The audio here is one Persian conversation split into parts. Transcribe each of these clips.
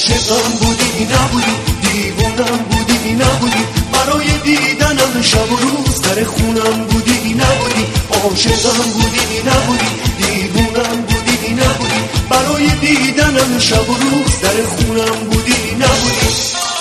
عاشقم بودی نبودی، دیوونم بودی نبودی، برای دیدنم شب و روز در خونم بودی نبودی. عاشقم بودی نبودی، دیوونم بودی نبودی، برای دیدنم شب و روز در خونم بودی نبودی.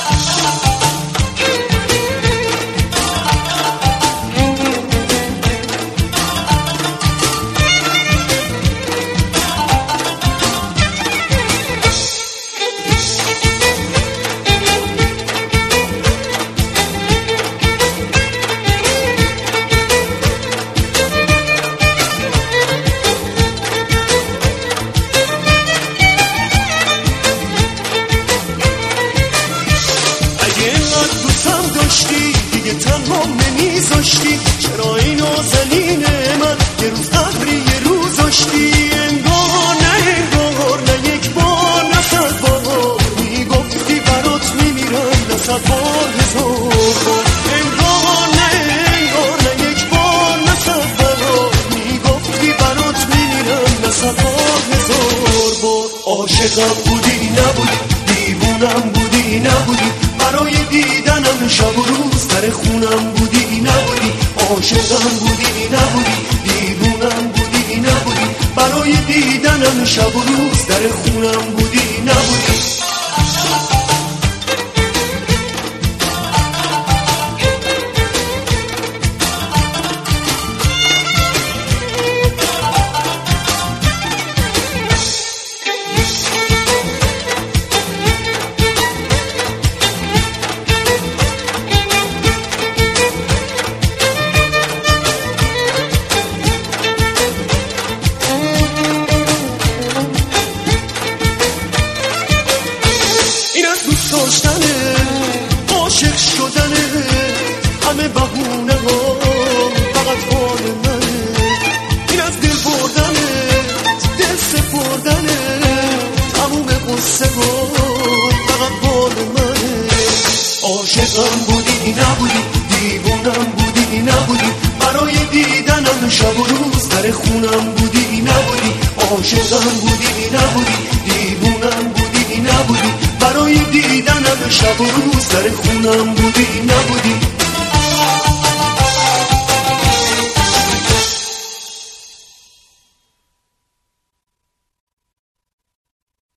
دیگه تنها نمیذاشتی، چرا این نازنین من یه روز قدری یه روز داشتی. انگار نه یک بار نه صد بار میگفتی برات میمیرم، نه صد بار هزار بار. انگار نه یک بار نه صد بار میگفتی برات میمیرم، نه صد بار هزار بار. عاشقم بودی نبودی، دیوونم بودی نبودی، برای دیدنم شب و روز در خونم بودی نبودی. عاشقم بودی نبودی، دیوونم بودی نبودی، برای دیدنم شب و روز در خونم بودی نبودی. عاشق شدنه همه بهونه ها فقط حال منه. این از دل بردنه، دل سپردنه، تموم قصه ها فقط حال منه. عاشقم بودی نبودی، دیوونم بودی نبودی، برای دیدنم شب و روز در خونم بودی نبودی. عاشقم بودی نبودی، دیوونم بودی نبودی، برای دیدنم شب و روز در خونم بودی نبودی.